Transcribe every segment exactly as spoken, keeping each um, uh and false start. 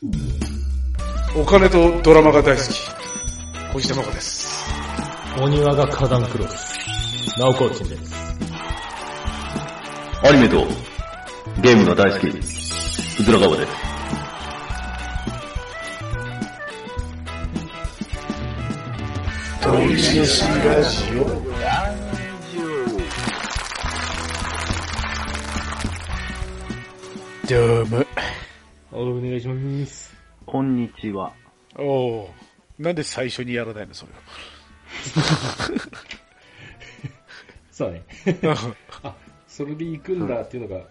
お金とドラマが大好き、小石真子です。 お庭が花壇クロス、ナオコーチンです。 アニメとゲームが大好き、うずらがわです。 トイシシラジオ。どうも。 お願いします。 こんにちは。 おお、なんで最初にやらないのそれを。 そうね。あ、それで行くんだっていうのが。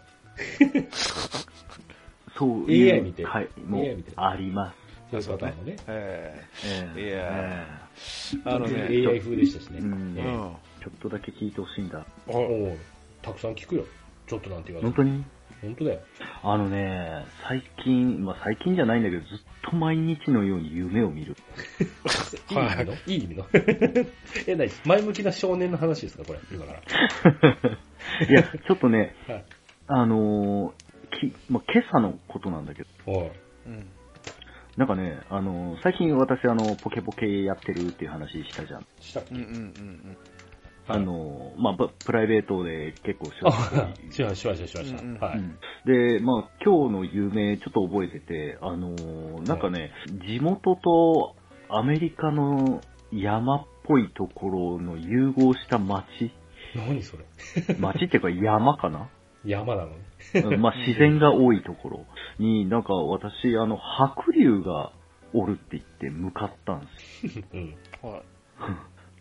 そういう エーアイ 見て、 はい、もうあります。 そういうパターンもね。 ええー、 いやー、あのね、エーアイ 風でしたしね。 うん、えー、ちょっとだけ聞いてほしいんだ。 おお、たくさん聞くよ。ちょっとなんて言われて。 本当に？ 本当だよ。 あのね、最近、まあ最近じゃないんだけど、ずっと毎日のように夢を見る。 いい意味のいい意味のえ、なに前向きな少年の話ですかこれ、今から。 いや、ちょっとね、 はい、 あのー、き、まあ、今朝のことなんだけど。 おい。 うん。なんかね、あのー、最近私あの、ポケポケやってるっていう話したじゃん。 したっけ？ うんうんうんうん。あの、まあ、プライベートで結構しました。しました、しました。うん、はい。 で、まあ、今日の夢ちょっと覚えてて、あの、なんかね、はい、地元とアメリカの山っぽいところの融合した町。 何それ？ 町っていうか山かな？ 山なのね。まあ、自然が多いところに、なんか私、あの、白竜がおるって言って向かったんですよ。うん。はい。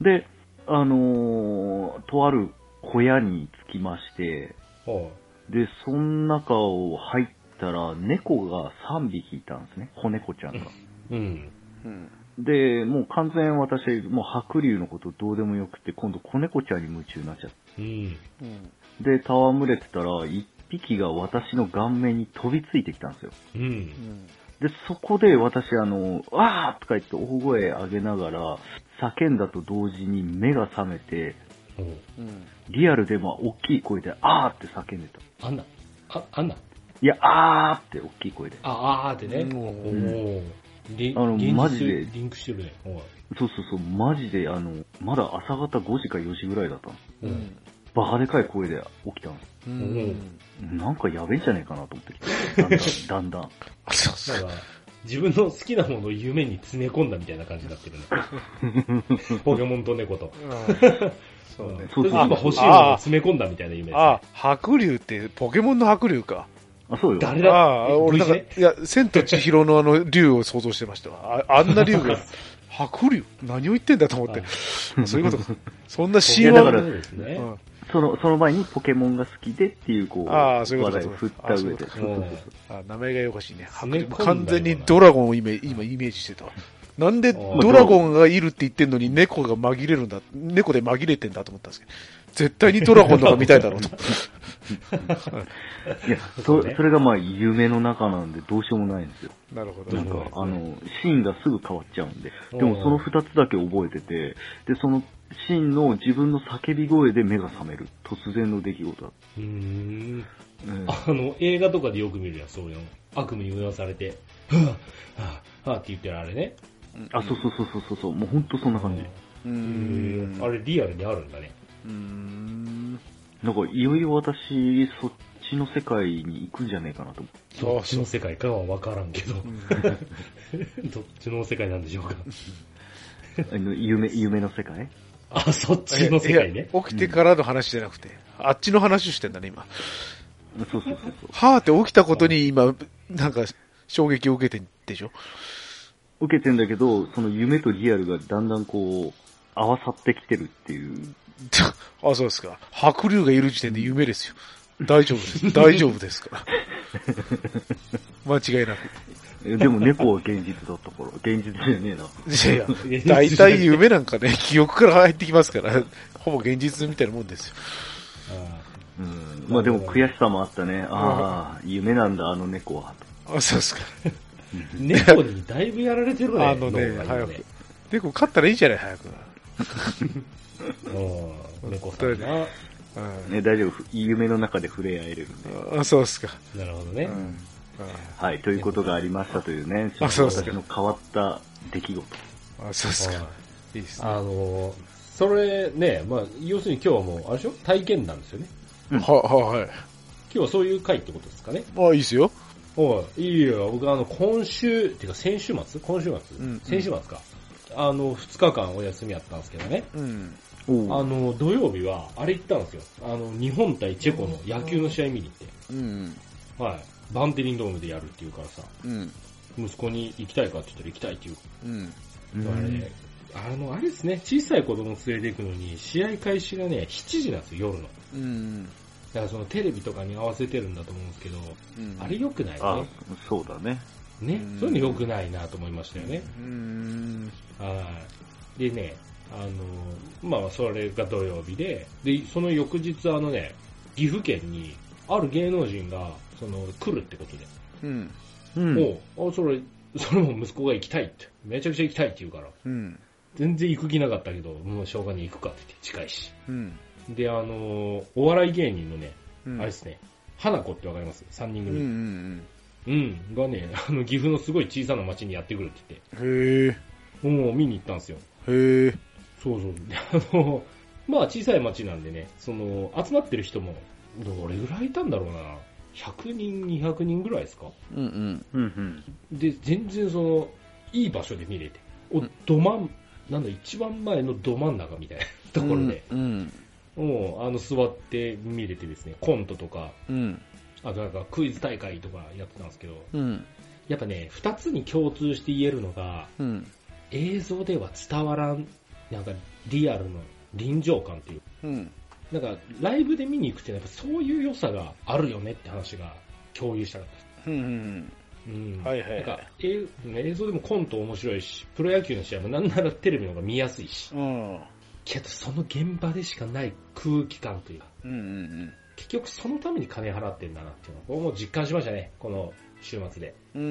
で、あのー、とある小屋に着きまして、はあ、で、その中を入ったら猫がさんびきいたんですね。子猫ちゃんが。うん。うん、で、もう完全私、もう白竜のことどうでもよくて、今度子猫ちゃんに夢中になっちゃって。うん。で、戯れてたら、一匹が私の顔面に飛びついてきたんですよ。うん。で、そこで私、あの、わーとか言って大声上げながら、叫んだと同時に目が覚めて、うん、リアルでも大きい声で、あーって叫んでた。 あんなあ、あんないや、あーって大きい声で。 あ、あーってね。うん、おー。あの、マジで。 リンクしてるね。 そうそうそう、マジで、あの、まだ朝方ごじかよじぐらいだったの。うん。バカでかい声で起きたんです。うん。なんかやべえんじゃねえかなと思ってきて。だんだん、だんだん。 そうそう。自分の好きなものを夢に詰め込んだみたいな感じになってるね。ポケモンと猫と。そうね。そうそう。今欲しいものを詰め込んだみたいな夢です、ね。 ああ、白竜ってポケモンの白竜か。 あ、そうよ。 誰だ？ ああ、俺なんか、いや、千と千尋のあの竜を想像してましたわ。あ, あんな竜が、白竜何を言ってんだと思って。そういうことか。そんな神話だからですね。うん、その、その前にポケモンが好きでっていう、こう、 ああ、そういうこと話題を振った上で。 あ、名前がおかしいね。完全にドラゴンを今、今イメージしてた。なんでドラゴンがいるって言ってんのに猫が紛れるんだ、猫で紛れてんだと思ったんですけど、絶対にドラゴンのが見たいだろうと。 いや、そ、それがまあ夢の中なんでどうしようもないんですよ。 なるほど。 なんか、あの、シーンがすぐ変わっちゃうんで。でもその二つだけ覚えてて、で、そのシーンの自分の叫び声で目が覚める。突然の出来事だ。うーん。 うん、あの、映画とかでよく見るやん、そういうの。悪夢にうなされて、はぁ、はぁ、はぁって言ってるあれね。 あ、そうそうそうそうそう、もうほんとそんな感じ。 うーん。あれリアルにあるんだね。 うーん。なんかいよいよ私、そっちの世界に行くんじゃねえかなと思って。 そっちの世界かはわからんけど。どっちの世界なんでしょうか。 あの夢、夢の世界？ あ、そっちの世界ね。 起きてからの話じゃなくて、うん、あっちの話してんだね、今。 そうそうそうそう。 はーって起きたことに今、なんか衝撃を受けてんでしょ？ 受けてんだけど、その夢とリアルがだんだんこう、合わさってきてるっていう。 あ、そうですか。白竜がいる時点で夢ですよ。大丈夫です。大丈夫ですから。間違いなく。 でも猫は現実だったから、現実じゃねえな。 いやいや、大体夢なんかね、記憶から入ってきますから、ほぼ現実みたいなもんですよ。 うん、まあでも悔しさもあったね。ああ、夢なんだ、あの猫は。 あ、そうですか。 猫にだいぶやられてるね。 あのね、早く。猫飼ったらいいじゃない、早く。 猫さんな。 ね、大丈夫。夢の中で触れ合えるんで。 あ、そうですか。 なるほどね。 はい、ということがありましたというね、ちょっと私の変わった出来事。 あ、そうですか。いいですね。 あの、それね、まあ、要するに今日はもう、あれでしょ体験談ですよね。 うん、は、は、はい。今日はそういう回ってことですかね。 あ、いいですよ。 おい、いいよ。僕あの、今週、っていうか先週末今週末、うん、先週末か。あの、二日間お休みやったんですけどね。うん。あの、土曜日は、あれ行ったんですよ。あの、日本対チェコの野球の試合見に行って。うん。はい。バンテリンドームでやるって言うからさ。うん。息子に行きたいかって言ったら行きたいって言う。うん。あれ、あの、あれですね、小さい子供連れて行くのに、試合開始がね、しちじなんですよ、夜の。うん。だからそのテレビとかに合わせてるんだと思うんですけど、うん、あれ良くないね。あ、 そうだね。 ね、そういうの良くないなと思いましたよね。うん。はい。でね、あの、まあ、それが土曜日で、で、その翌日あのね、岐阜県に、ある芸能人が、その、来るってことで。うん。うん。もう、あ、それ、それも息子が行きたいって、めちゃくちゃ行きたいって言うから。うん。全然行く気なかったけど、もうしょうがに行くかって言って近いし。うん。で、あの、お笑い芸人のね、うん、あれですね、花子ってわかります ?さん 人組。うんうんうん。うん。がね、あの、岐阜のすごい小さな町にやってくるって言って。へぇー。もう見に行ったんですよ。へぇー。そうそう。で、あの、まあ小さい町なんでね、その、集まってる人も、どれぐらいいたんだろうな。ひゃくにん、にひゃくにんぐらいですか。うんうん。うんうん。で、全然その、いい場所で見れて。お、ど真ん、なんだ、一番前のど真ん中みたいなところで。うん。うん、もう、あの、座って見れてですね、コントとか、うん。あとなんかクイズ大会とかやってたんですけど、うん。やっぱね、二つに共通して言えるのが、うん。映像では伝わらん、なんかリアルの臨場感っていう。うん。なんかライブで見に行くってやっぱそういう良さがあるよねって話が共有したかったです。うんうんうん。うん。はいはい、はい。なんか映、映像でもコント面白いし、プロ野球の試合もなんならテレビの方が見やすいし。うん。けどその現場でしかない空気感というか。うんうんうん。結局そのために金払ってんだなっていうのを僕も実感しましたね、この週末で。うん。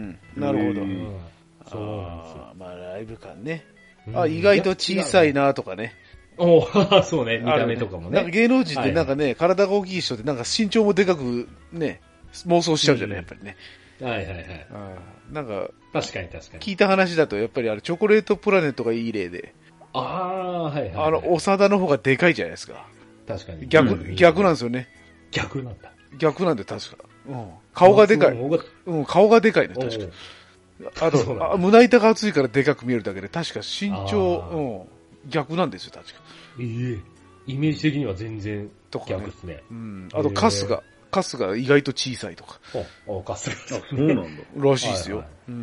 なるほど。うん。そうなんですよ。まあライブ感ね。あ、意外と小さいなとかね。おぉ、そうね、見た目とかもね。なんか芸能人ってなんかね、はいはい、体が大きい人ってなんか身長もでかくね、妄想しちゃうじゃない、うん、やっぱりね。はいはいはい。あなんか、確かに確かに。聞いた話だとやっぱりあれチョコレートプラネットがいい例で。ああ、はいはい、はい。あの、長田の方がでかいじゃないですか。確かに。逆、うん、逆なんですよね。逆なんだ。逆なんで確か。うん。顔がでかい。うん、顔がでかいね、確か。あと、あ胸板が厚いからでかく見えるだけで、確か身長、うん、逆なんですよ、確か。ええー、イメージ的には全然逆ですね。ねうん。あと、カスが、カスが意外と小さいとか。あ、あ、カスが。そうなんだ。らしいですよ、はいはい。うん。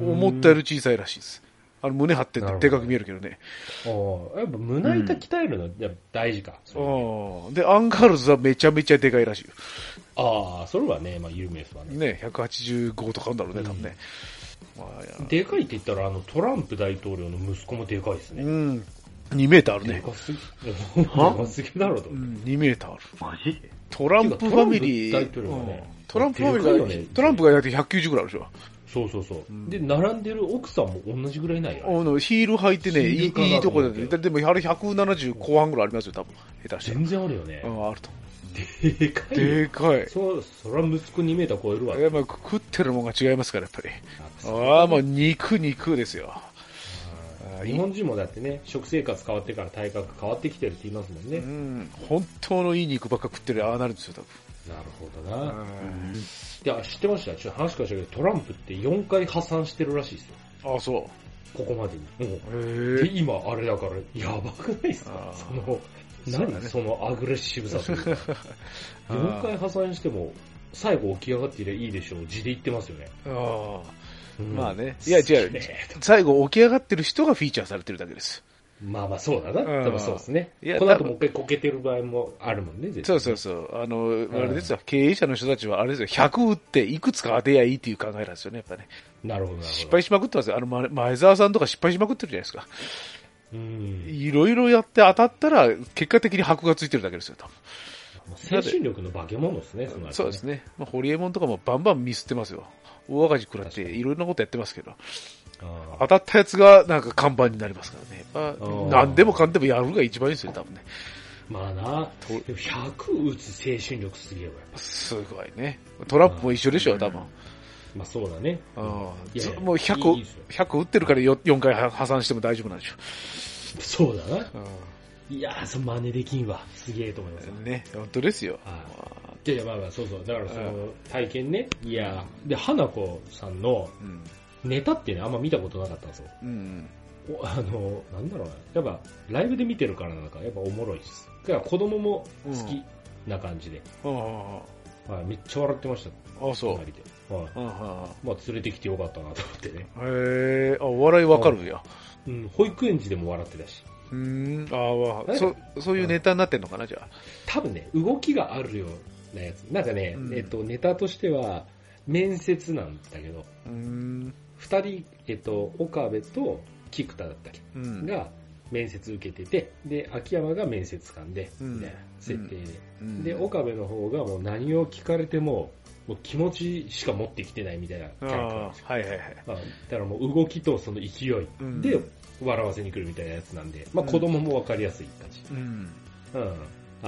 思ったより小さいらしいです。あの、胸張っててでかく見えるけどね。ああ、やっぱ胸板鍛えるの、やっぱ大事か。うん、ああ。で、アンガールズはめちゃめちゃでかいらしいよ。ああ、それはね、まあ有名ですわね。ね、ひゃくはちじゅうごとかあるんだろうね、多分ね。うんまあ、でかいって言ったら、あの、トランプ大統領の息子もでかいですね。うん。にメーターあるね。でかすぎ、でかすぎだろうと。うん、にメーターある。マジでトランプファミリー。大統領はね、トランプファミリーが、ね、トランプがだってひゃくきゅうじゅうぐらいあるでしょ。そうそうそう、うん。で、並んでる奥さんも同じぐらいないよ。あの、ヒール履いてね、いい、いいとこでね。でも、あれひゃくななじゅう後半ぐらいありますよ、多分。下手して。全然あるよね。うん、あると。でかい。でかい。そう、それは息子にメーター超えるわ。いや、まあ、食ってるもんが違いますから、やっぱり。ああ、もう肉、肉ですよ。日本人もだってね、食生活変わってから体格変わってきてるって言いますもんね。うん。本当のいい肉ばっか食ってるああなるんですよ、多分。なるほどな。うん。いや、知ってました。ちょっと話変わしたけど、トランプってよんかい破産してるらしいですよ。ああ、そう。ここまでに。うん。で、今、あれだから、やばくないですかその、何 そ,、ね、そのアグレッシブさというか。よんかい破産しても、最後起き上がっていればいいでしょう。字で言ってますよね。ああ。うん、まあね。いや、違う。最後起き上がってる人がフィーチャーされてるだけです。まあまあそうだな。多分そうですね。いやこの後もう一回こけてる場合もあるもんね、絶対。そうそうそう。あの、あれですよ。経営者の人たちはあれですよ。ひゃく打っていくつか当てやいいっていう考えなんですよね、やっぱね。なるほど、なるほど。失敗しまくってますよ。あの、前澤さんとか失敗しまくってるじゃないですか。うん。いろいろやって当たったら、結果的に箔がついてるだけですよ、多分。精神力の化け物ですね、その、ね、そうですね。まあ、ホリエモンとかもバンバンミスってますよ。大赤字食らっていろいろなことやってますけど。当たったやつがなんか看板になりますからね。まあ、何でもかんでもやるが一番いいですよ、多分ね。まあな、ひゃく打つ精神力すげえわ。すごいね。トランプも一緒でしょ、多分。 まあそうだね。 うん、いやいやもうひゃく、ひゃく打ってるから よんかい破産しても大丈夫なんでしょ。 そうだな。うん、いやー、その真似できんわ。すげえと思います。 ね、本当ですよ。 いやいや、まあまあ、そうそう。だからその体験ね。いやで、花子さんのネタってね、あんま見たことなかったんですよ。うん、あの、なんだろうな。やっぱ、ライブで見てるからなんか、やっぱおもろいです。だから子供も好きな感じで。うん、はい、めっちゃ笑ってました。 あ、そう。 はい、まあ連れてきてよかったなと思ってね。 へえ、あ、笑いわかるや。 うん、保育園児でも笑ってたし。 うん、ああ、そ、そういうネタになってんのかな、じゃあ。 多分ね、動きがあるようなやつ。なんかね、うん、えっと、ネタとしては、面接なんだけど、うん、二人、えっと、岡部と菊田だったっけ、うん、が面接受けてて、で、秋山が面接官で、みたいな設定で、うん。で、岡部の方がもう何を聞かれても、もう気持ちしか持ってきてないみたいなキャラクターなんですよ。はいはいはい。まあ、だからもう動きとその勢いで笑わせに来るみたいなやつなんで、まあ子供もわかりやすい感じ。うん。うん。はいはい。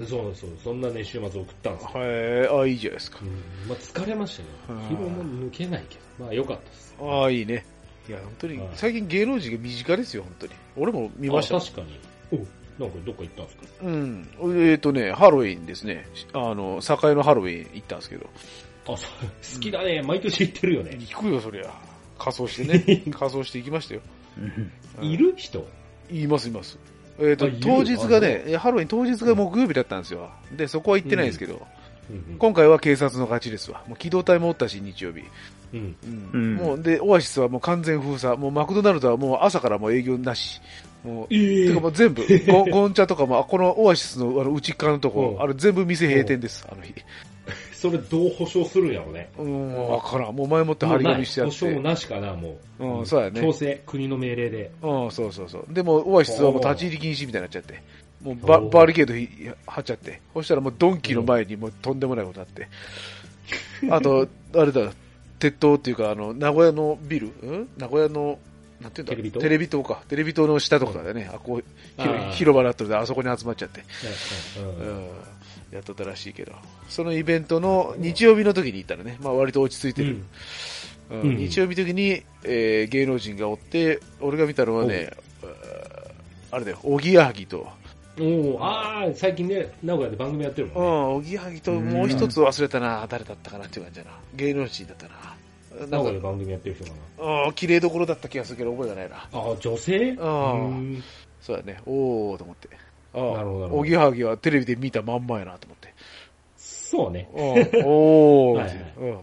そうそう、そんなね、週末送ったんですよ。 はい、あ、いいじゃないですか。うん。 まあ疲れましたね。疲労も抜けないけど、まあ良かったです。 ああ、いいね。いや、本当に、最近芸能人が身近ですよ、本当に。俺も見ました。 あ、確かに。おなんかどっか行ったんですか？ うん。えっ、ー、とね、ハロウィンですね。あの、栄のハロウィン行ったんですけど。 あ、好きだね。毎年行ってるよね。 行くよ、そりゃ。仮装してね。仮装して行きましたよ。 いる人？ います、います。えっ、ー、と、当日がね、ハロウィン当日が木曜日だったんですよ。で、そこは行ってないんですけど、うんうん、今回は警察の勝ちですわ。もう機動隊もおったし、日曜日。うんうん、もうでオアシスはもう完全封鎖、もうマクドナルドはもう朝からもう営業なし、もう、えー、てかもう全部ゴゴンチャとかもこのオアシスのあの内側のとこ、あれ全部店閉店です、あの日。 それどう保証するんやろうね。 うん、わからん。もう前もって張り紙してやって。 保証もなしかな、もう。 うん、そうやね。 強制、国の命令で。 うん、そうそうそう。でもオアシスはもう立ち入り禁止みたいになっちゃって、もうババリケード張っちゃって、そしたらもうドンキの前にもうとんでもないことあって、あとあれだ。鉄塔っていうか、あの、名古屋のビル、ん名古屋の、なんていうんだテレビ塔テレビ塔か。テレビ塔の下とかでね、うん、あこう広場だったので、あそこに集まっちゃって、うんうん、やっとったらしいけど、そのイベントの日曜日の時に行ったらね、まあ割と落ち着いてる。うんうん、日曜日の時に、えー、芸能人がおって、俺が見たのはね、あれだよ、おぎやはぎと、 おああ、最近ね、名古屋で番組やってるもんね。 うん、おぎやはぎともう一つ忘れたな、誰だったかなっていう感じだな。芸能人だったな。 名古屋で番組やってる人かな。ああ、綺麗どころだった気がするけど覚えがないな。 ああ、女性ああ、そうだね。おーと思って。ああ、 なるほど。 おぎやはぎはテレビで見たまんまやなと思って。 そうね。 おー、はいはい、うん、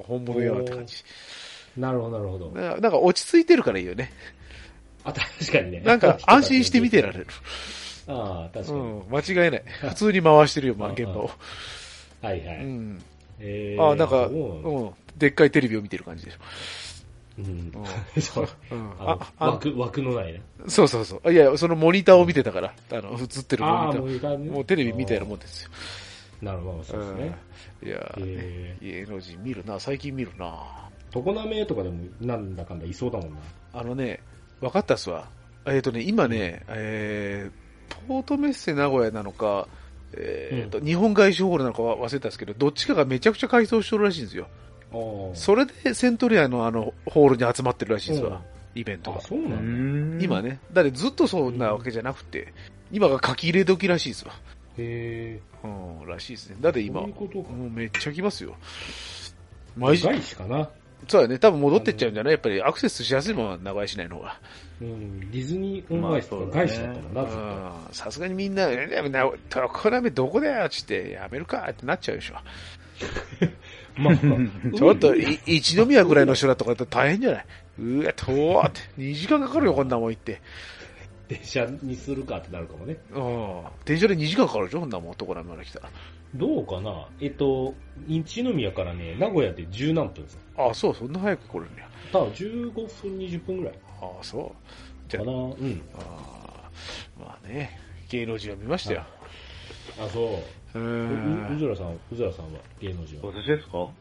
本物やなって感じ。 なるほど、なるほど。 なんか落ち着いてるからいいよね。 あ、確かにね。 なんか安心して見てられる。 ああ、確かに。うん、 間違いない。普通に回してるよ、まあ、現場を。 はいはい。うん。 えー、ああ、なんか、うん、でっかいテレビを見てる感じでしょ。うん。 そう。あ枠、枠のないね。 そうそうそう。いや、そのモニターを見てたから、あの、映ってるモニター。モニターね、もうテレビみたいなもんですよ。 なるほど、そうですね。 いや、芸能人見るな、最近見るな。 常滑とかでもなんだかんだいそうだもんな。 あのね、分かったっすわ。えっとね、今ね、えー、ポートメッセ名古屋なのか、えーとうん、日本外資ホールなのか忘れたんですけど、どっちかがめちゃくちゃ改装してるらしいんですよ。それでセントリアのあのホールに集まってるらしいんですわ、イベントが。 あ、そうなんだ。 今ね、だってずっとそんなわけじゃなくて、今が書き入れ時らしいですわ。 へー。うん、らしいですね。だって今、 そういうことか。 もうめっちゃ来ますよ。 毎日。外資かな。 そうだね、多分戻ってっちゃうんじゃないやっぱりアクセスしやすいものは名古屋市内の方が。 うん、ディズニーオンアイスとか外資だったもんな、ずっと。さすがにみんな、え、常滑どこだよっつってやめるかってなっちゃうでしょ。まあ、ちょっとい一宮ぐらいの人だとかだったら大変じゃない？うわ、遠ってにじかんかかるよこんなもん行って。 電車にするかってなるかもね。 うん。電車でにじかんかかるでしょこんなもん男のまで来たら。 どうかなえっと、一宮からね、名古屋で十何分ですよ。 ああ、そう、そんな早く来れるんや。 多分じゅうごふん、にじゅっぷんぐらい。 ああ、そう。 じゃあ、かな、うん。 ああ、まあね、芸能人は見ましたよ。 あ、そう。う、うずらさん、うずらさんは芸能人は。 私ですか？ はい。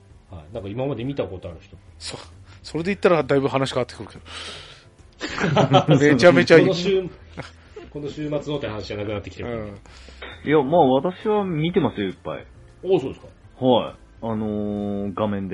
なんか今まで見たことある人。 そう。それで言ったらだいぶ話変わってくるけど。めちゃめちゃいい。 この週、この週末のって話じゃなくなってきてる、うん。 いや、まあ私は見てますよ、いっぱい。 お、そうですか。 はい。あのー、画面で。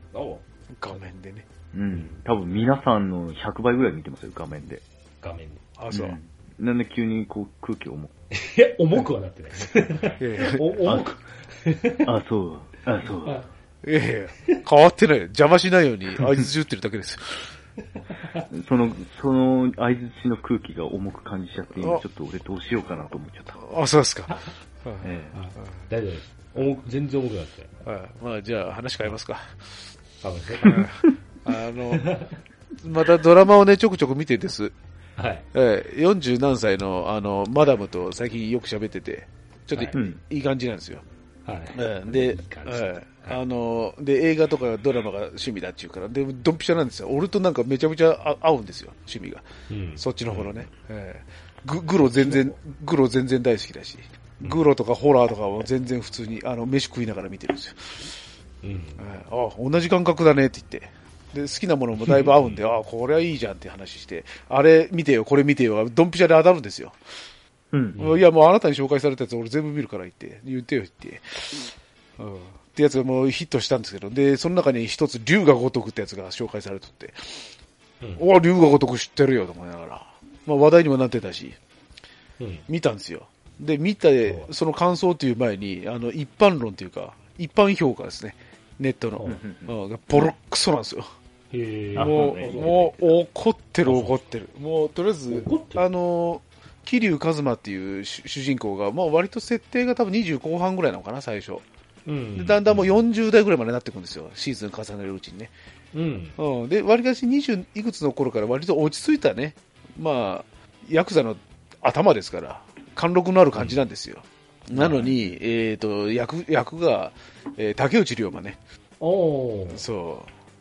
画面でね。 うん。多分皆さんのひゃくばいぐらい見てますよ、画面で。 画面で。 あ、そう。 うん、なんで急にこう空気重く。 いや、重くはなってないです。お重く。 あ、そう。あ、そう。 いやいや、変わってない。邪魔しないように合図打ってるだけですよ。 その、その合図の空気が重く感じちゃって、今ちょっと俺どうしようかなと思っちゃった。 あ、そうですか。 ええ、大丈夫です。重く、全然重くなって。 はい。まあ、じゃあ話変えますか。 あの、またドラマをね、ちょくちょく見てです。 はい。 ええ、よんじゅう何歳の、あの、マダムと最近よく喋ってて、ちょっといい感じなんですよ。 はい。 ええ、で、いいええ、あの、で、映画とかドラマが趣味だっていうから、で、ドンピシャなんですよ。俺となんかめちゃめちゃ合うんですよ、趣味が。うん、そっちの方のね。うん、えー、ググロ全然、グロ全然大好きだし、グロとかホラーとかも全然普通に、あの、飯食いながら見てるんですよ。うん、えー、あ、同じ感覚だねって言って。で、好きなものもだいぶ合うんで、あ、これはいいじゃんって話して、あれ見てよ、これ見てよ、ドンピシャで当たるんですよ。うん、いや、もうあなたに紹介されたやつ俺全部見るから言って、言ってよ言って。うんってやつがもうヒットしたんですけど、で、その中に一つ、龍が如くってやつが紹介されとって、うん、お龍が如く知ってるよと思いながら、まあ話題にもなってたし、うん、見たんですよ。で、見て、その感想という前に、あの、一般論というか、一般評価ですね、ネットの。うん、ボロックソなんですよ。へもう、もう、怒ってる怒ってる。もう、とりあえず、あの、桐生一馬っていう主人公が、まあ割と設定が多分にじゅう後半ぐらいなのかな、最初。うん、でだんだんもうよんじゅう代ぐらいまでなっていくんですよ、シーズン重ねるうちにね。うんうん、で、割りかしにじゅういくつの頃から割と落ち着いたね、まあ、ヤクザの頭ですから、貫禄のある感じなんですよ。うん、なのに、えっと、役、役が、えー、竹内涼真ね。おそう。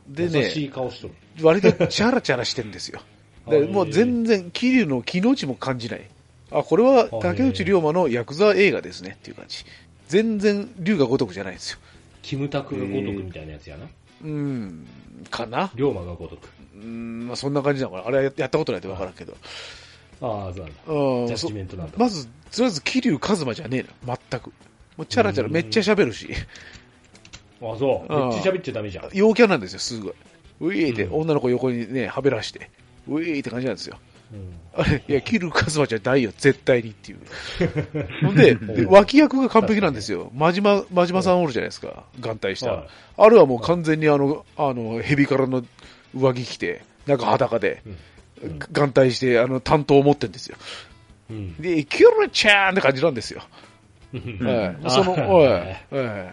でね、 優しい顔しとる。 割とチャラチャラしてるんですよ。でもう全然、桐生の気の内も感じない。あ、これは竹内涼真のヤクザ映画ですねっていう感じ。全然、龍が如くじゃないんですよ。 キムタクが如くみたいなやつやな。 うん、かな龍馬が如く。 うん、まあそんな感じなのかな。あれはやったことないと分からんけど。 ああ、そうなんだ。うん。ジャッジメントなんだ。 まず、とりあえず、桐生一馬じゃねえな。全く。もうチャラチャラめっちゃ喋るし。 ああ、そう。めっちゃ喋っちゃダメじゃん。 陽キャなんですよ、すごい。ウィーって、女の子横にね、はべらして。ウィーって感じなんですよ。うん、あれ、いや、桐生一馬じゃないよ、絶対にっていう。ほんで、で脇役が完璧なんですよ。真島、真島さんおるじゃないですか、眼帯した。はい、あれはもう完全にあの、あの、ヘビからの上着着て、中裸で、うん、眼帯して、あの、担当を持ってるんですよ。うん、で、キュルちゃーんって感じなんですよ。うん、はい。その、はい。はい。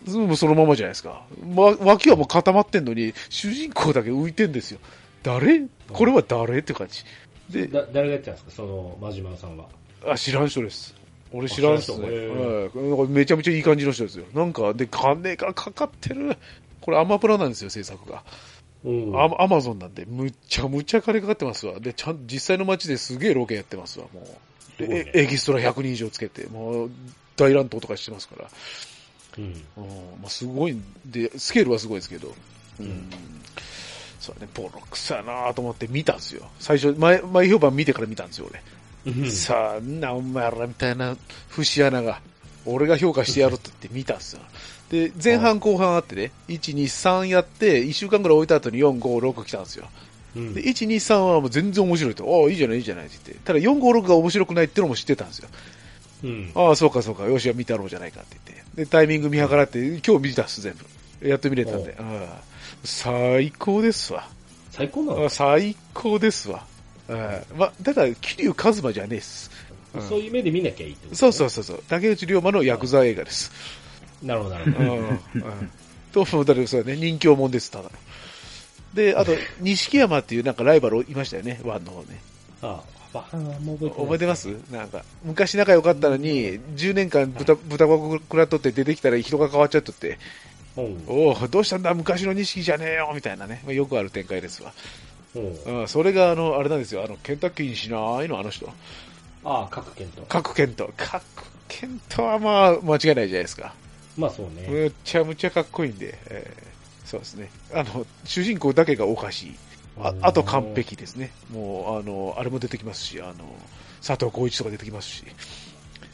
そのままじゃないですか。ま、脇はもう固まってんのに、主人公だけ浮いてんですよ。誰これは誰って感じ。 で、だ誰がやってたんですか、その真島さんは。 あ、知らん人です。俺知らんっすね。はい。めちゃめちゃいい感じの人ですよ。なんか、で、金がかかってる。これアマプラなんですよ、制作が。ア, アマゾンなんで、むっちゃむちゃ金かかってますわ。で、ちゃん、実際の街ですげえロケやってますわ、もう。で、ね、エキストラひゃくにん以上つけて、もう、大乱闘とかしてますから。うん。うん、まあ、すごい、で、スケールはすごいですけど。うん。うんそうね、ボロクソやなと思って見たんですよ。最初、前、前評判見てから見たんですよ、俺。さあ、な、お前らみたいな節穴が、俺が評価してやるって言って見たんですよ。で、前半後半あってね、いち、に、さんやって、いっしゅうかんぐらい置いた後によん、ご、ろく来たんですよ。うん、で、いち、に、さんはもう全然面白いと。ああ、いいじゃない、いいじゃないって言って。ただよん、ご、ろくが面白くないってのも知ってたんですよ。うん、ああ、そうかそうか、よし、見たろうじゃないかって言って。で、タイミング見計らって、今日見たっす、全部。やっと見れたんで。ああ最高ですわ。 最高なの？ 最高ですわ。あま、だから、桐生一馬じゃねえっす。 うん、そういう目で見なきゃいいってこと、ね、 そうそうそうそう。竹内涼真のヤクザ映画です。 なるほど、なるほど。うん。うん。 と、だからそうね、人気者です、ただの。で、あと、錦山っていうなんかライバルいましたよね、ワンの方ね。ああ、あもう覚えてます。覚えてますなんか、昔仲良かったのに、じゅうねんかん豚、豚箱食らっとって出てきたら人が変わっちゃっとって、おおどうしたんだ昔の錦じゃねえよみたいなね、まあ、よくある展開ですわ。うん、それがあのあれなんですよ、あのケンタッキーにしないのあの人。 ああ、角健人。 角健人。角健人はまあ間違いないじゃないですか。 まあそうね。 むっちゃむちゃかっこいいんで、えー、そうですね。あの主人公だけがおかしい。あ, あと完璧ですね。もうあのあれも出てきますし、あの佐藤浩市とか出てきますし。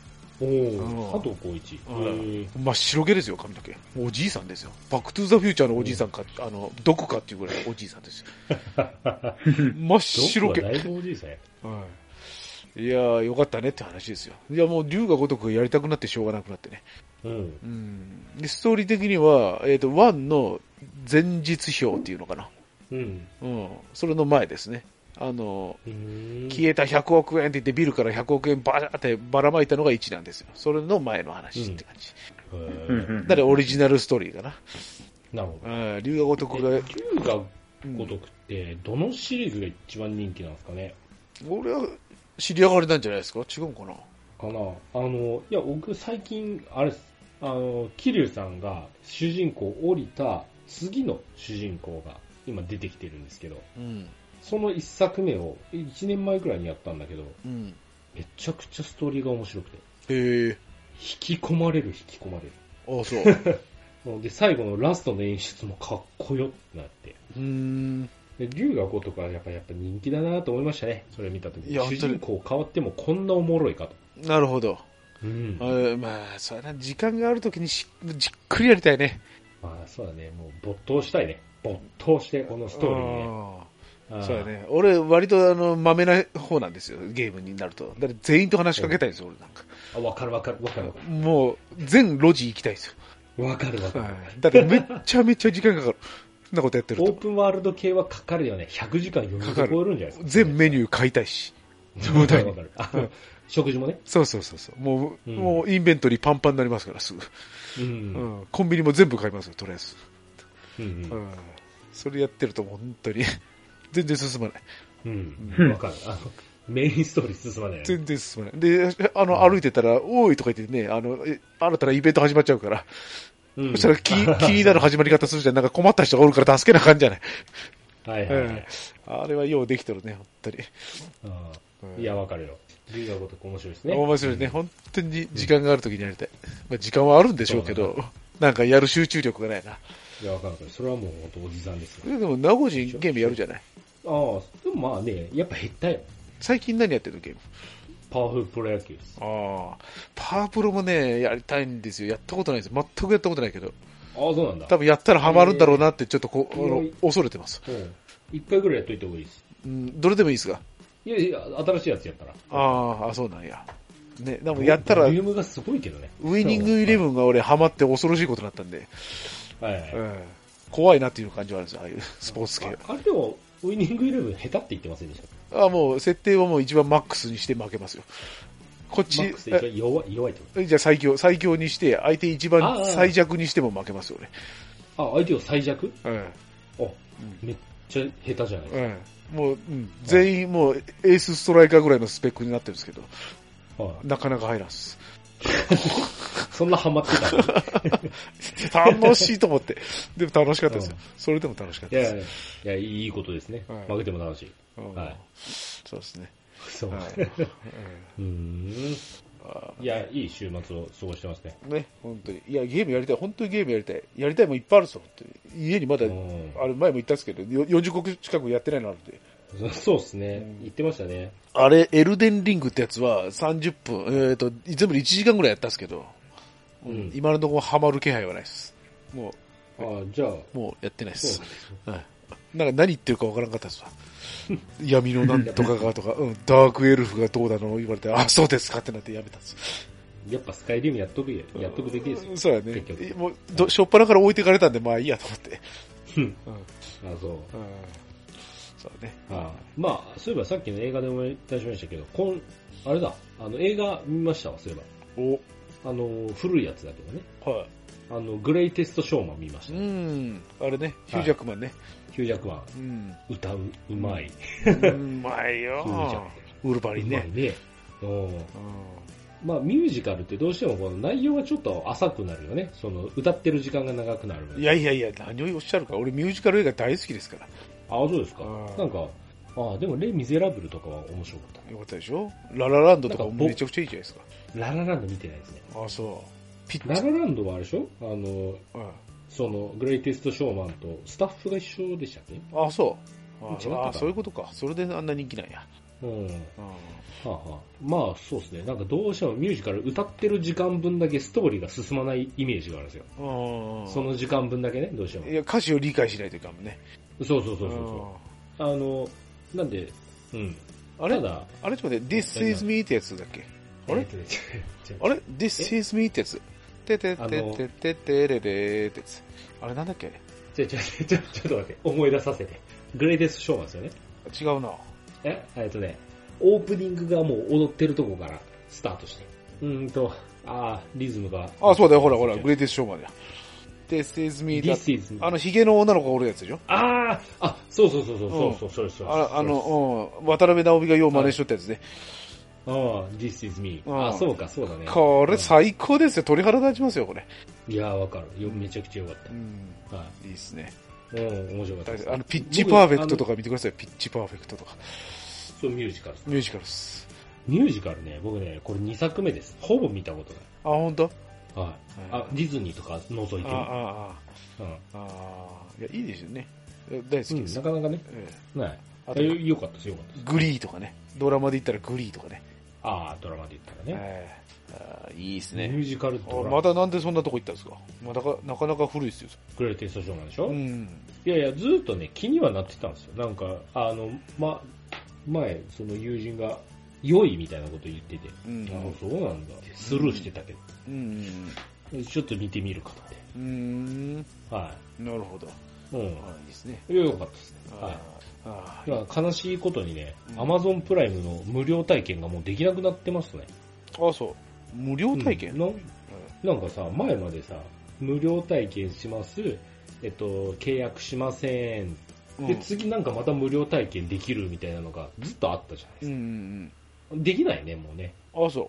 おー、佐藤浩市。 真っ白毛ですよ、髪の毛。おじいさんですよ。バックトゥーザフューチャーのおじいさんか、あの、どこかっていうぐらいおじいさんですよ。真っ白毛。 だいぶおじいさんや。 はい。いやー、よかったねって話ですよ。いや、もう、龍が如くやりたくなってしょうがなくなってね。うん。うん。で、ストーリー的には、えっと、ワンの前日表っていうのかな。うん。うん。それの前ですね。あの、消えたひゃくおくえんって言ってビルからひゃくおくえんバーってばらまいたのがいちなんですよ。それの前の話って感じ。うん、だからオリジナルストーリーかな。 なるほど。 龍が如くが。 龍が如くって、どのシリーズが一番人気なんですかね。 俺は知り上がりなんじゃないですか。違うかな。 かな。あの、いや、僕最近、あれ、あの、桐生さんが主人公降りた次の主人公が今出てきてるんですけど、うん、その一作目をいちねんまえくらいにやったんだけど、うん、めちゃくちゃストーリーが面白くて。へえ。引き込まれる引き込まれる。 ああ、そう。で、最後のラストの演出もかっこよってなって。うーん。で、龍が如くはやっぱやっぱ人気だなと思いましたね。それ見たとき。主人公変わってもこんなおもろいかと。 なるほど。うん。あまあ、そうだな、時間があるときにしじっくりやりたいね。 まあ、そうだね。もう没頭したいね。没頭して、このストーリーにね。 そうだね。俺、割とあの、豆な方なんですよ。ゲームになると。だから全員と話しかけたいんですよ、俺なんか。 あ、わかるわかるわかる。 もう、全路地行きたいですよ。わかるわかる。 だってめっちゃめちゃ時間かかる。そんなことやってると。 オープンワールド系はかかるよね。ひゃくじかん余裕で超えるんじゃないですか。 全メニュー買いたいし。 わかるわかる。食事もね。 そうそうそうそう。もう、うん、もうインベントリーパンパンになりますから、すぐ。うんうん、コンビニも全部買いますよ、とりあえず。うんうんうん、それやってるともう本当に全然進まない。 うん。わかる。あの、メインストーリー進まない、ね。 全然進まない。で、あの、歩いてたら、おーいとか言ってね、あの、新たなイベント始まっちゃうから、うん、そしたら気気になる始まり方するじゃん。なんか困った人がおるから助けなあかんじゃない。はいはい、はいうん。あれはようできてるね、本当に。 あうん、いや、わかるよ。龍が如く面白いですね。 面白いね。本当に時間があるときにやりたい。まあ、時間はあるんでしょうけど、なんかやる集中力がないな。 いや、わかる。それはもう本当おじさんですよ。 でも、名護人ゲームやるじゃない。 ああ、でもまあね、やっぱ減ったよ。 最近何やってるのゲーム？ パワフルプロ野球です。 ああ、パワープロもね、やりたいんですよ。やったことないです。全くやったことないけど。 ああ、そうなんだ。 多分やったらハマるんだろうなって、ちょっとこう、あの、恐れてます。 一回ぐらいやっといた方がいいです。 うん、どれでもいいですか？ いやいや、新しいやつやったら。 ああ、そうなんや。ね、でもやったら、 ボリュームがすごいけどね。 ウイニングイレブンが俺ハマって恐ろしいことになったんで。はいはい。うん、怖いなっていう感じはあるんですよ、ああいうスポーツ系。あ, あれでも、ウイニングイレブン下手って言ってませんでした？ ああ、もう、設定はもう一番マックスにして負けますよ。こっち、マックスで弱い、弱いってこと？ じゃあ最強、最強にして、相手一番最弱にしても負けますよね。 ああ、相手を最弱？うん。あ、めっちゃ下手じゃないですか。うんもう、うん、全員もうエースストライカーぐらいのスペックになってるんですけど、はい、なかなか入らんす。 そんなハマってた楽しいと思って。でも楽しかったですよ。それでも楽しかったです。 いや、いや、いいことですね。はい、負けても楽しい。はい。 そうですね。 そう。はい、うーん。いや、いい週末を過ごしてますね。 ね、本当に。いや、ゲームやりたい。本当にゲームやりたい。やりたいもんいっぱいあるんですよ、本当に。家にまだ、あれ前も言ったんですけど、よんじゅっこく近くやってないのあるんで。 そうですね、うん。言ってましたね。 あれ、エルデンリングってやつはさんじゅっぷん、えっ、ー、と、全部でいちじかんぐらいやったんですけど、うん、今のところハマる気配はないです。もう、あじゃあ、 もうやってないです。はい。なんか何言ってるかわからなかったですわ。闇のなんとかがとか、うん、ダークエルフがどうだの言われて、あ、そうですかってなってやめたんです。 やっぱスカイリムやっとくや、やっとくべきですよ。 そうやね。もう、ど、しょっぱなから置いてかれたんで、まあいいやと思って。うん。 あ、そう。うん。 そうね。 あまあ、そういえばさっきの映画で思い出しましたけど、こん、あれだ、あの、映画見ましたわ、そういえば。おあの、古いやつだけどね。はい。あの、グレイテストショーマン見ました。 うん。あれね、ヒュージャックマンね。 ヒュージャックマン。うん。歌う、うまい。 うまいよ。ヒュージャック。ウルヴァリンね。 うまいね。うん。まあ、ミュージカルってどうしてもこの内容がちょっと浅くなるよね。その、歌ってる時間が長くなる。 いやいやいや、何をおっしゃるか。俺ミュージカル映画大好きですから。 ああ、そうですか。なんか、ああ、でもレ・ミゼラブルとかは面白かった。 よかったでしょ。ララランドとかもめちゃくちゃいいじゃないですか。 ララランド見てないですね。 ああ、そう。 ピッララランドはあれでしょあの、うん、その、グレイテストショーマンとスタッフが一緒でしたっけ？ ああ、そう。ああ、そういうことか。それであんな人気なんや。 うん。はあはあ、まあそうですね。なんかどうしてもミュージカル歌ってる時間分だけストーリーが進まないイメージがあるんですよ。その時間分だけね、どうしても。 いや、歌詞を理解しないといかんもんね。 そうそうそうそう。あの、なんで、うん。 あれただ、あれちょっと待って、This is me ってやつだっけあれあれ ?This is me ってやつ。ててててててれれってやつ。あれなんだっけちょ、ちょ、ちょ、ちょっと待って、思い出させて。グレイテストショーマンですよね。 違うな。 ええっとね、オープニングがもう踊ってるとこからスタートして。うーんと、ああ、リズムが。 あ、そうだよ、ほらほら、グレイテストショーマンだよ。This is me. This is me. あの、ヒゲの女の子がおるやつでしょああ、あ、そうそうそうそう、そうそう、そうそう。 ああの、うん、渡辺直美がよう真似しとったやつね。 ああ、This is me. ああ、そうか、そうだね。 これ最高ですよ。鳥肌立ちますよ、これ。 いやー、わかる。よ、めちゃくちゃよかった。うん。 はい。いいっすね。 うん、面白かったです。 あの、ピッチパーフェクトとか見てください。ピッチパーフェクトとか。 そう、ミュージカル。 ミュージカルです。 ミュージカルね、僕ね、これにさくめです。ほぼ見たことない。 あ、ほんと？ はい。あ、ディズニーとか覗いてる。 ああ、ああ。うん。ああ。いや、いいですよね。大好きです。 なかなかね。ない。あと、よかったです、よかったです。 グリーとかね。ドラマで言ったらグリーとかね。 ああ、ドラマで言ったらね。 あいいですね。 ミュージカルドラマ。 またなんでそんなとこ行ったんですか？まだか、なかなか古いですよ。 グレイテストショーマンでしょ？うん。いやいや、ずっとね、気にはなってたんですよ。なんか、あの、ま、前、その友人が、良いみたいなこと言ってて、うん、ああ、そうなんだ。スルーしてたけど。うん。うん、ちょっと見てみるかと思って。うん。はい。 なるほど。 うん。いいですね。 いや、よかったですね。はい。ああ悲しいことにね、アマゾンプライムの無料体験がもうできなくなってますね。 ああ、そう。無料体験、 うん、な, なんかさ、前までさ、無料体験します、えっと、契約しません。で、うん、次なんかまた無料体験できるみたいなのがずっとあったじゃないですか。うんうん、できないね、もうね。 ああ、そう。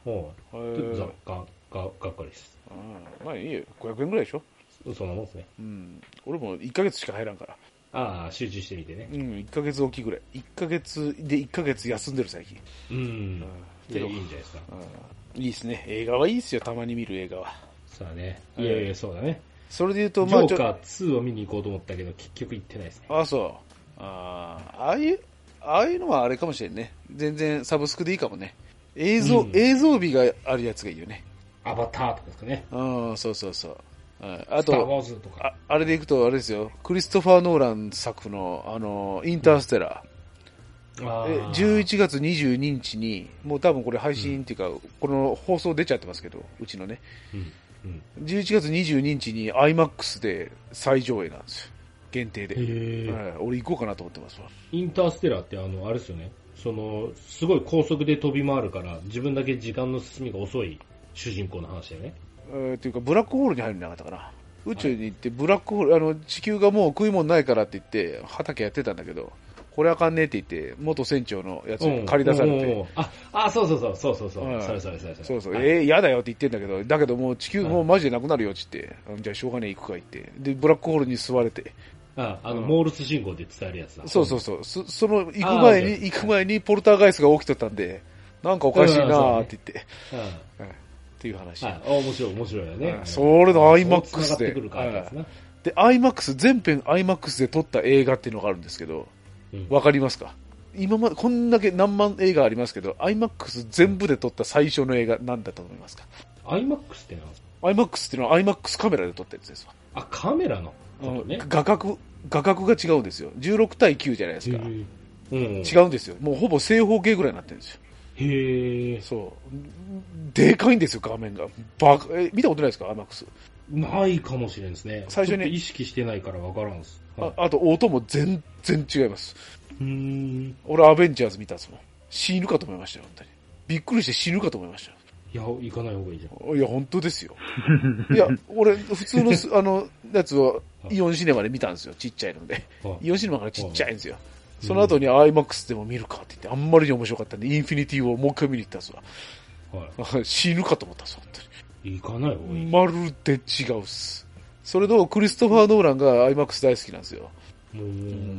はい。ちょっとが、が、がっかりです。 あまあいいよ。ごひゃくえんぐらいでしょ？ そんなもんですね。 うん。俺もいっかげつしか入らんから。 ああ、集中してみてね。 うん、いっかげつおきぐらい。いっかげつでいっかげつ休んでる最近。 うん。うん、いいんじゃないですか。 うん、いいですね。映画はいいですよ、たまに見る映画は。 そうだね。いやいや、そうだね。 それで言うと、まあ、 ジョーカーツーを見に行こうと思ったけど、結局行ってないですね。 ああ、そう。ああ、ああいう、ああいうのはあれかもしれんね。全然サブスクでいいかもね。映像、うん、映像美があるやつがいいよね。 アバターとかですかね。 うん、そうそうそう。あと、 とかあ, あれでいくと、あれですよ、クリストファー・ノーラン作の、あの、インターステラー。うん、じゅういちがつにじゅうににちに、もう多分これ配信っていうか、うん、この放送出ちゃってますけど、うちのね。うんうん、じゅういちがつにじゅうににちに アイマックス で再上映なんですよ。限定で。はい、俺行こうかなと思ってますわ。 インターステラーってあの、あれですよね。その、すごい高速で飛び回るから、自分だけ時間の進みが遅い主人公の話だよね。 えー、というか、ブラックホールに入るんじゃなかったかな。宇宙に行って、ブラックホール、あの、地球がもう食い物ないからって言って、畑やってたんだけど、これあかんねって言って、元船長のやつを借り出されて。うんうん、 あ、あ、そうそうそう、そうそうそう、うん、それそれそれそれ。 そうそう、はい、えー、嫌だよって言ってんだけど、だけどもう地球もうマジでなくなるよって言って、はい、じゃあしょうがねえ行くか言って、で、ブラックホールに吸われて。 あ、あの、うん、モールス信号で伝えるやつだ。 そうそうそう。そ, その、行く前に、行く前にポルターガイスが起きとったんで、なんかおかしいなーって言って。うんうんっていう話。 はい、面白い、面白いよね。 それの アイマックス で。で、アイマックス、全編 アイマックス で撮った映画っていうのがあるんですけど、わ、うん、かりますか？今まで、こんだけ何万映画ありますけど、アイマックス 全部で撮った最初の映画なんだと思いますか？ アイマックス って何ですか？ アイマックス っていうのは アイマックス カメラで撮ったやつですわ。 あ、カメラのことね。 画角、画角が違うんですよ。じゅうろくたいきゅうじゃないですか。うん、違うんですよ。もうほぼ正方形ぐらいになってるんですよ。 へえ。 そう。でかいんですよ、画面が。バカ、え、見たことないですか？ アイマックス。 ないかもしれんですね。最初に。意識してないからわからんす。 はい、あ, あと、音も全然違います。うーん。俺、アベンジャーズ見たんですもん。死ぬかと思いましたよ、本当に。びっくりして死ぬかと思いましたよ。 いや、行かない方がいいじゃん。 いや、本当ですよ。いや、俺、普通の、あの、やつは、イオンシネマで見たんですよ、ちっちゃいので。イオンシネマからちっちゃいんですよ。その後に アイマックス でも見るかって言って、あんまりに面白かったんで、インフィニティをもう一回見に行ったんですわ。はい、死ぬかと思ったんですよ、本当に。行かない方がいい。 まるで違うっす。それと、クリストファー・ノーランが アイマックス 大好きなんですよ。うん。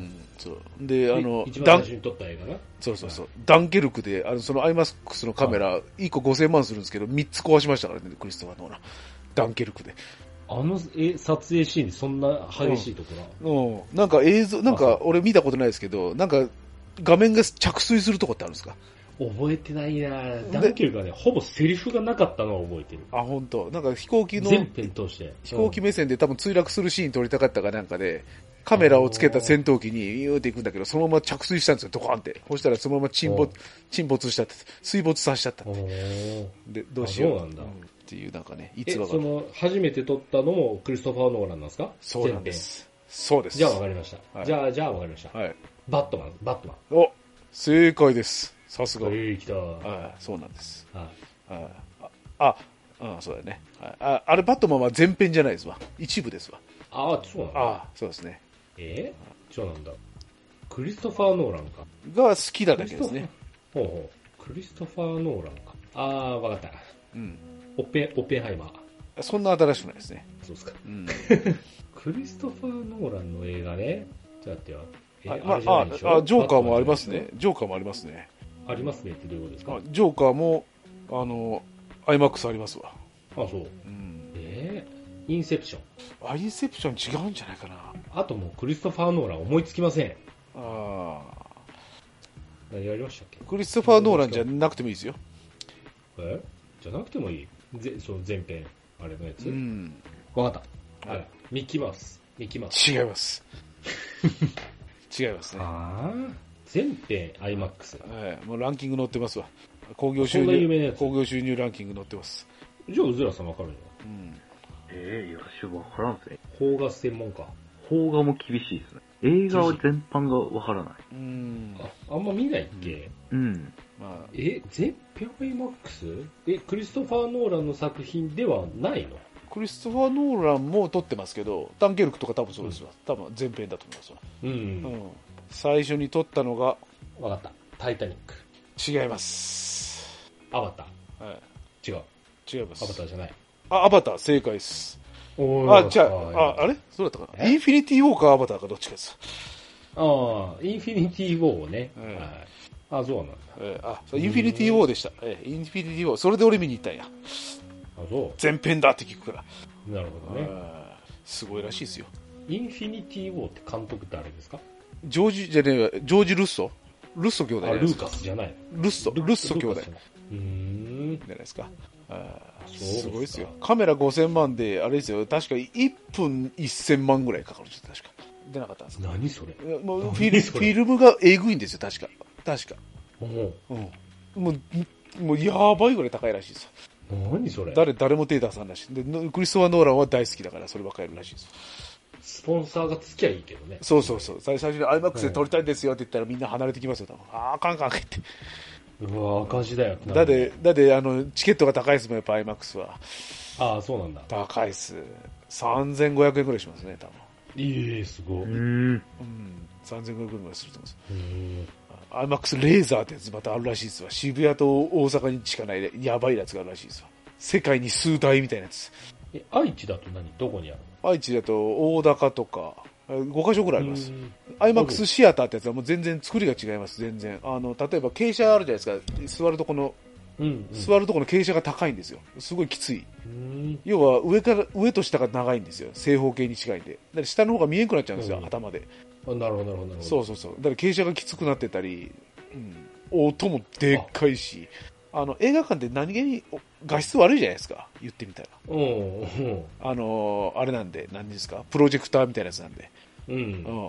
そう。で、あの、 一番最初に撮った映画な。 そうそうそう。ダンケルクで、あの、その アイマックス のカメラ、いっこごせんまんするんですけど、みっつ壊しましたからね、クリストファー・ノーラン。ダンケルクで。 あのえ撮影シーンでそんな激しいところ、 うん、うん。なんか映像、なんか俺見たことないですけど、なんか画面が着水するとこってあるんですか？ 覚えてないなダンケルがね、ほぼセリフがなかったのは覚えてる。 あ、本当。なんか飛行機の、 全編通して。 飛行機目線で多分墜落するシーン撮りたかったかなんかで、カメラをつけた戦闘機にビューって行くんだけど、そのまま着水したんですよ、ドカーンって。そしたらそのまま沈没、沈没したって、水没させちゃったって。で、どうしよう。 そうなんだ。うん、 っていうなんかね、逸話が。 その、初めて撮ったのもクリストファー・ノーランなんですか？ そうなんです。そうです。 じゃあわかりました。 はい、 じゃあ、じゃあわかりました。 はい。 バットマン、バットマン。お、正解です。さすが。 ええ、来た。 はい、そうなんです。 はい。 あ、あ、あ、そうだね。あ、あれ、バットマンは全編じゃないですわ。一部ですわ。 ああ、そうなんだ。 ああ、そうですね。 えー、そうなんだ。クリストファー・ノーランか。 が好きなだけですね。 ほうほう。クリストファー・ノーランか。ああ、わかった。 うん。 オペ、オペンハイマー。そんな新しくないですね。 そうですか。 うん。 クリストファー・ノーランの映画ね。ちょっと待ってよ。 えー、まあ、あ、あ、ジョーカーもありますね。ジョーカーもありますね。 ありますねってどういうことですか？ ジョーカーも、あの、アイマックス ありますわ。 あ、そう。 うん。 えー、インセプション。あ、インセプション違うんじゃないかな。 あともうクリストファー・ノーラン思いつきません。 ああ。 何やりましたっけ？ クリストファー・ノーランじゃなくてもいいですよ。 えじゃなくてもいいぜ、その前編、あれのやつ。 うん。 わかった。はい。ミッキーマウス。ミッキーマウス。 違います。違いますね。 ああ。全編 アイマックス。 はい。もうランキング載ってますわ。興行収入、興行収入ランキング載ってます。 じゃあ、うずらさんわかるの？ うん。 ええー、いや、私わからんぜ。 邦画専門家。 邦画も厳しいですね。映画は全般がわからない。 うん。 あ、あんま見ないっけ？ うん。 まあ、 え、全編 アイマックス？え、クリストファー・ノーランの作品ではないの？ クリストファー・ノーランも撮ってますけど、ダンケルクとか多分そうですわ。うん、多分全編だと思いますわ。 うん。うん。 最初に撮ったのが、 わかった。タイタニック。 違います。 アバター。はい。 違う。 違います。 アバターじゃない。 あ、アバター、正解です。あ、じゃあ、あ、あれそうだったかな。インフィニティ・ウォーかアバターかどっちかです。 ああ、インフィニティ・ウォーね。はい。あ、そうなんだ。 えー、あ、そう、インフィニティ・ウォーでした。えー、インフィニティ・ウォー。それで俺見に行ったんや。 あ、そう。 全編だって聞くから。 なるほどね。 すごいらしいですよ。 インフィニティ・ウォーって監督ってあれですか？ ジョージ、じゃねえ、ジョージ・ルッソルッソ兄弟。 あ、ルーカスじゃない。 ルッソ、ルッソ兄弟。 うーん。 じゃないですか。あ、 すごいですよ。カメラごせんまんで、あれですよ、確かいっぷんせんまんぐらいかかるんですよ、確か。出なかったんですか？ 何それ？ もうフィル、フィルムがえぐいんですよ、確か。確か。 うん。 もう、もうやばいぐらい高いらしいですよ。 何それ？ 誰、誰も手出さんらしい。で、クリストファー・ノーランは大好きだから、そればっかりやるらしいです。 スポンサーがつきゃいいけどね。 そうそうそう。最初に アイマックス で撮りたいんですよって言ったらみんな離れてきますよ、多分。ああ、あかんあかんって。 うわ赤字だよ。 だって、だって、あの、チケットが高いですもん、やっぱ アイマックス は。 ああ、そうなんだ。 高いっす。さんぜんごひゃくえんぐらいしますね、多分。 いい、すごい。 うん。 うん。さんぜんごひゃくえんぐらいすると思います。 うん。 アイマックス レーザーってやつまたあるらしいですわ。渋谷と大阪にしかないやばいやつがあるらしいですわ。世界に数台みたいなやつ。 え、愛知だと何？どこにあるの？愛知だと大高とか、ごカ所ぐらいあります。アイマックス シアターってやつはもう全然作りが違います、全然。あの、例えば傾斜あるじゃないですか。座るとこの、うんうん、座るとこの傾斜が高いんですよ。すごいきつい。要は上から、上と下が長いんですよ。正方形に近いんで。だから下の方が見えんくなっちゃうんですよ、うん、頭で。 あ、なるほど、なるほど。 そうそうそう。だから傾斜がきつくなってたり、うん、音もでっかいし。あの、映画館って何気に画質悪いじゃないですか。言ってみたら。 うん。 あのー、あれなんで、何ですかプロジェクターみたいなやつなんで。 うん。うん。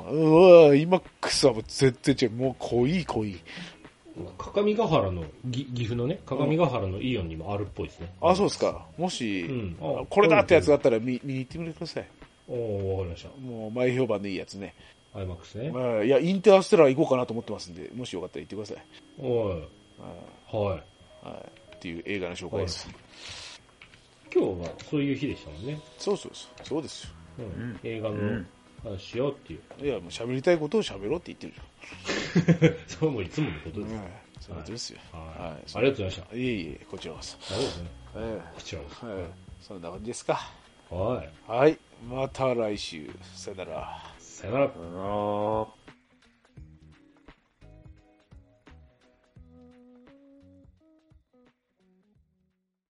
うわイマックスはもう全然違う。もう濃い濃い。 各務原の、岐阜のね、各務原のイオンにもあるっぽいですね。 あ、そうですか。もし、うん、これだってやつがあったら見見に行ってみてください。 おー、わかりました。 もう前評判でいいやつね。 アイマックスね。 まあ、いや、インターステラー行こうかなと思ってますんで、もしよかったら行ってください。 おい。はい。はい。 っていう映画の紹介です。 今日はそういう日でしたもんね。 そうそうそう。そうですよ。 うん、映画の話しようっていう。 いや、もう喋りたいことを喋ろうって言ってるよ。 それもいつものことです。 はい、そういうことですよ。 はい。はい、ありがとうございました。 いえいえ、こちらこそ。 そうですね。 えー、 こちらこそ。 はい。そんな感じですか。 はい。 はい。また来週。さよなら。 さよなら。 さよなら。